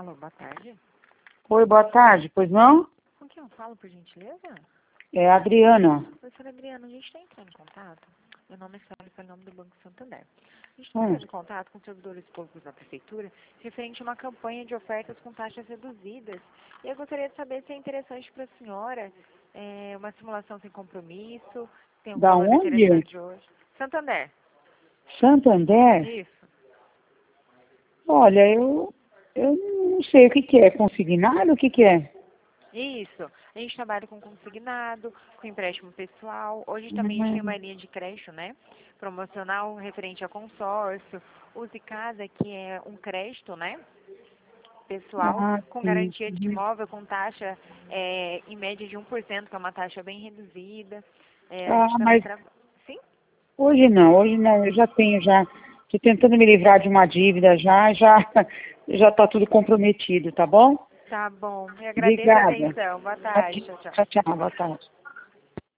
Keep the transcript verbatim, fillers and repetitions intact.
Alô, boa tarde. Oi, boa tarde, pois não? Com quem eu falo, por gentileza? É a Adriana. Professora Adriana, a gente está entrando em contato. Meu nome é Sérgio, pelo nome do Banco Santander. A gente está Hum. entrando em contato com servidores públicos da Prefeitura referente a uma campanha de ofertas com taxas reduzidas. E eu gostaria de saber se é interessante para a senhora é, uma simulação sem compromisso, tem algum Da valor onde? interessante hoje. Santander, Santander? isso. Olha, eu, eu não sei o que que é. Consignado? O que que é? Isso. A gente trabalha com consignado, com empréstimo pessoal. Hoje também a gente tem Hum. uma linha de crédito, né? Promocional referente a consórcio. Use Casa, que é um crédito, né? Pessoal, Ah, com sim. garantia de Uhum. imóvel, com taxa é, em média de um por cento, que é uma taxa bem reduzida. É, a Ah, gente também mas trabalha. Sim? hoje não, hoje não. Eu já tenho, já. Estou tentando me livrar de uma dívida já, já já está tudo comprometido, tá bom? Tá bom. Eu agradeço a Obrigada. atenção. Boa tarde. Tchau, tchau. Tchau, tchau. Boa tarde.